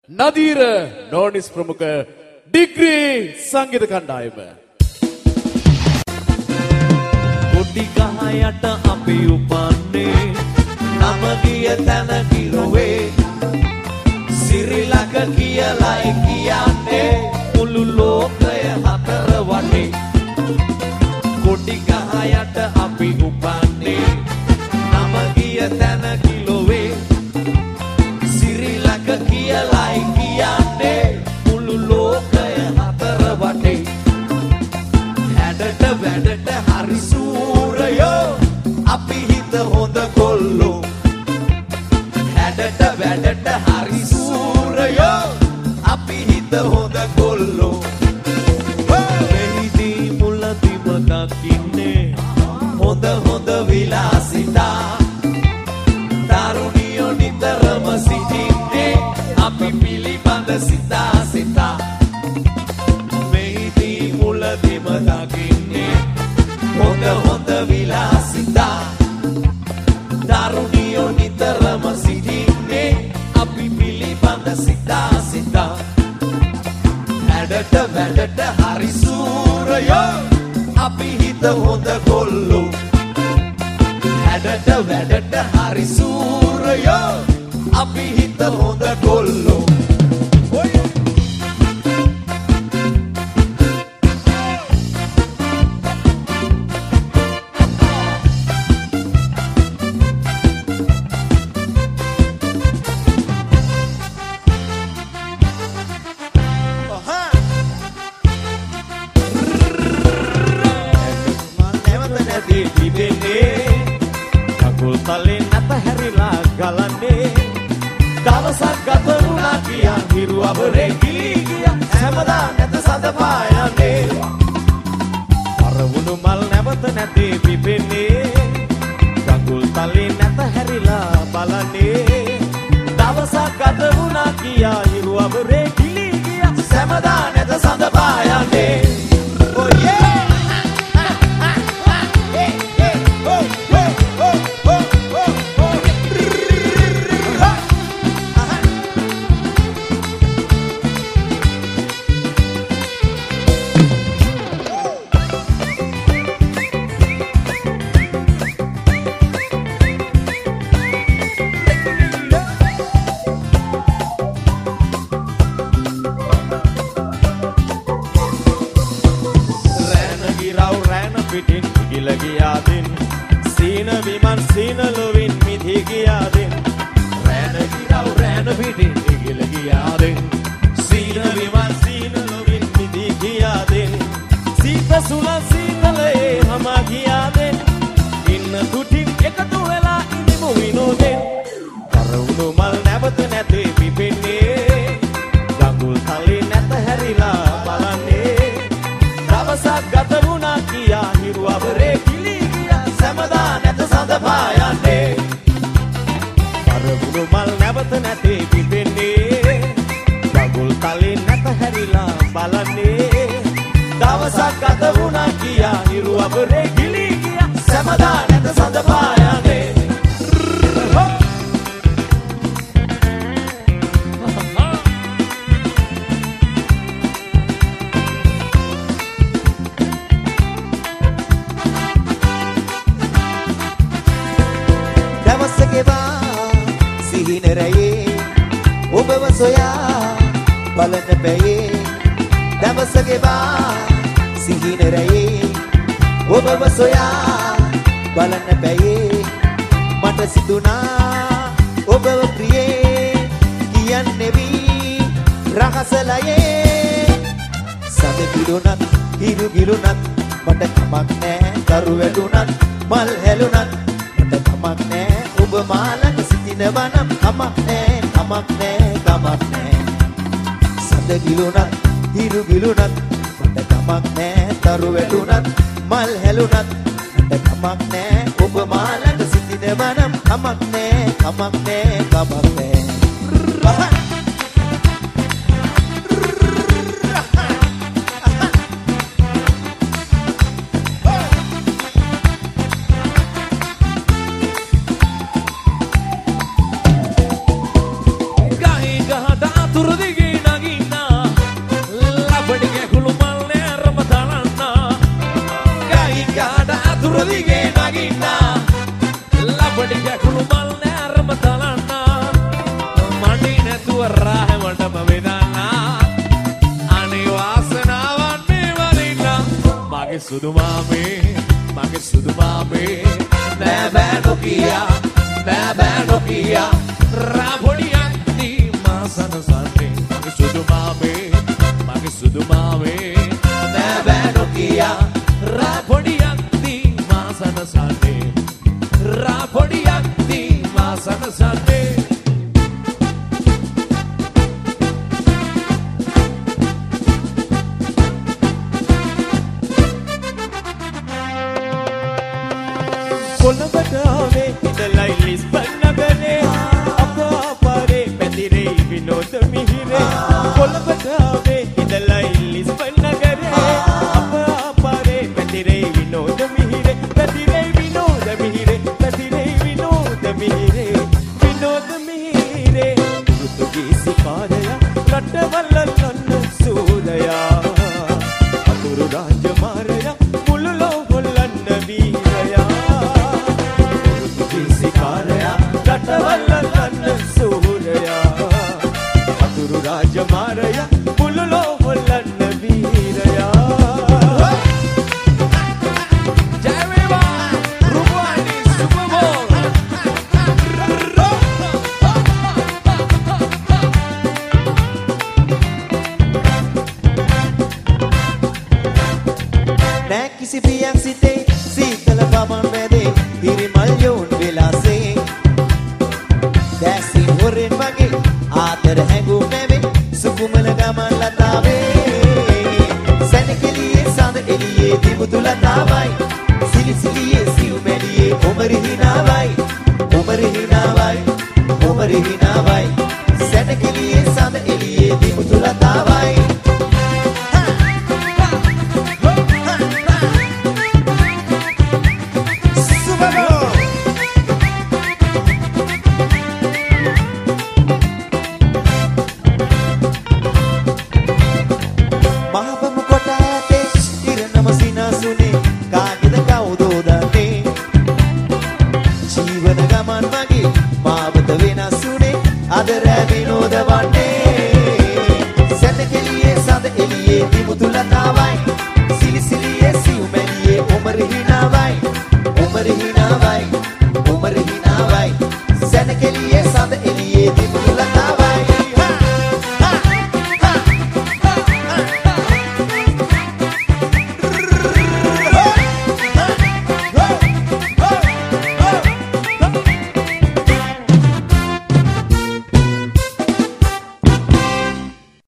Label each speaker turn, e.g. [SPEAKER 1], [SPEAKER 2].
[SPEAKER 1] නදීර නෝනිස් ප්‍රමුඛ ඩිග්‍රී සංගීත කණ්ඩායම.
[SPEAKER 2] කොටි ගහ යට අපි උපන්නේ නම ගිය තැන කිරොවේ සිරිලක කියලායි කියන්නේ මුළු ලෝකය හතර වටේ. කොටි ගහ යට අපි උපන්නේ නම ගිය තැන කිරොවේ සිරිලක කියලායි කියන්නේ මුළු ලෝකය හතර වටේ. හැඩට වැඩට හරි සූරයෝ අපි හිත හොඳ කොල්ලෝ. හැඩට වැඩට හරි සූරයෝ අපි හිත හොඳ කොල්ලෝ. මෙහිදී මුලදිම දකින්නේ හොඳ හොඳ විලාසිතා. තරුණියෝ නිතරම සිටින්නේ අපි පිළිබඳ සිතා සිතා. මෙහිදී මුලදිම දකින්නේ හොඳ හොඳ විලාසිතා. තරුණියෝ නිතරම සිටින්නේ අපි පිළිබඳ සිතා සිතා. හැඩට වැඩට හරි සූරයෝ අපි හිත හොඳ කොල්ලෝ. හැඩට වැඩට හරි සූරයෝ අපි හිත හොඳ කොල්ලෝ. දවසක් ගත වුණා කියා හිරු අවරේ ගිලී ගියා හැමදා නැත සඳ පායන්නේ. අරවුණු මල් නැවත නැතේ පිපෙන්නේ ගඟුල් තලේ නැත හැරිලා බලන්නේ. දවසක් ගත වුණා කියා හිරු අවරේ ගිලී ගියා හැමදා නැත සඳ පායන්නේ. Oh yeah! සීන විමන් සීන ලොවින් මිදී ගියාදෙන් රැන ගිරව් රැන පිටින් ඉගිල ගියාදෙන් සීන විමන් සීන ලොවින් මිදී ගියාදෙන් සීත සුල සීතලේ හම ගියාදෙන් ඉන්න තුටින් එකතු වෙලා ඉනිමු විනෝදෙන්. කරවුණු මල් නැවත නැතේ පිපෙන්නේ ගඟුල් තලේ නැත හැරිලා බලන්නේ. දවසක් ගත වුණා කියා හිරු අවරේ සැමදා නැත සඳ පායන්නේ. කරවුණු මල් නැවත නැතේ පිපෙන්නේ ගඟුල් තලේ නැත හැරිලා බලන්නේ. දවසක් ගත වුණා කියා හිරු අවරේ ගිලී ගියා සැමදා නැත සඳ පායන්නේ. ඔබව සොයා බලන්න බැයේ දවසක බා සිහින රැයේ. ඔබව සොයා බලන්න බැයේ මට සිදුනා ඔබව ප්‍රියේ කියන්නේ වී රහසලයේ. සද කිරුණත් හිරු ගිරුණත් මට කමක් නෑ. දරු වැටුණත් මල් හැලුණත් මට කමක් නෑ. ඔබ මාලක සිටිනවනම් කමක් නෑ කමක් නෑ කමක් නෑ. සඳ ගිලුණත් හිරු ගිලුණත් මට කමක් නෑ. දරු වැටුණත් මල් හැලුණත් මට කමක් නෑ. ඔබ මාලක සිටිනවනම් කමක් නෑ කමක් නෑ කමක් නෑ.
[SPEAKER 1] ගහට අතුරු
[SPEAKER 3] අතුරුදිගේ නගින්නා ලබඩිගේ කුළු මල් නෑරම තලන්නා ගයිකාට අතුරුදිගේ නගින්නා ලබඩිගේ කුළු මල් නෑරම තලන්නා මඩි නැතුව රාහමටම වෙදන්නා අනේ වාසනාවන් මේ වදින්නා මගේ සුදු මාමේ නෑ බෑ නොකියා රාබොඩියන්ති මාසන සන්නේ මගේ සුදු මාමේ නෑ බෑ නොකියා රාබොඩියන්ති මාසන සන්නේ රාබොඩියන්ති මාසන සන්නේ
[SPEAKER 4] කොළඹටාවේ ඉඳලා ලිස්බන් නගරේ අපාපාරේ පැතිරේ විනෝද මිහිරේ කොළඹටාවේ ඉඳලා ලිස්බන් නගරේ අපාපාරේ පැතිරේ විනෝද මිහිරේ පැතිරේ විනෝද මිහිරේ පැතිරේ විනෝද මිහිරේ විනෝද මිහිරේ පෘතුගීසි කාරයා රටවල ලන්න සූදයා අතුරු රාජමාරයා මුළු ලෝ හොල්ලන්න වීරයා රටවල්ලන්න සූරයා අතුරු රාජමාරයා මුළුලෝ හොල්ලන්න වීරයා ජය වේවා රුපවාහිනී සුපර් බෝල්
[SPEAKER 2] නෑ කිසි පියක් සිතේ සීතල පවන් වැදේ හිරිමල් යෝන් වෙලාසේ දැසින් හොරෙන් වගේ ආතර හැඟුම් නැවේ සුකුමල ගමන් ලතාවේ සැනකෙලියේ සඳ එළියේ දිමුතු ලතාවයි සිලිසිලියේ සිව්මැලියේ ඔමරි හිනාවයි සැනකෙලියේ සඳ එළියේ දිමුතු ලතාවයි අදර විනෝද වන්නේ සැනකෙලියේ සඳ එළියේ දිමුතු ලතාවයි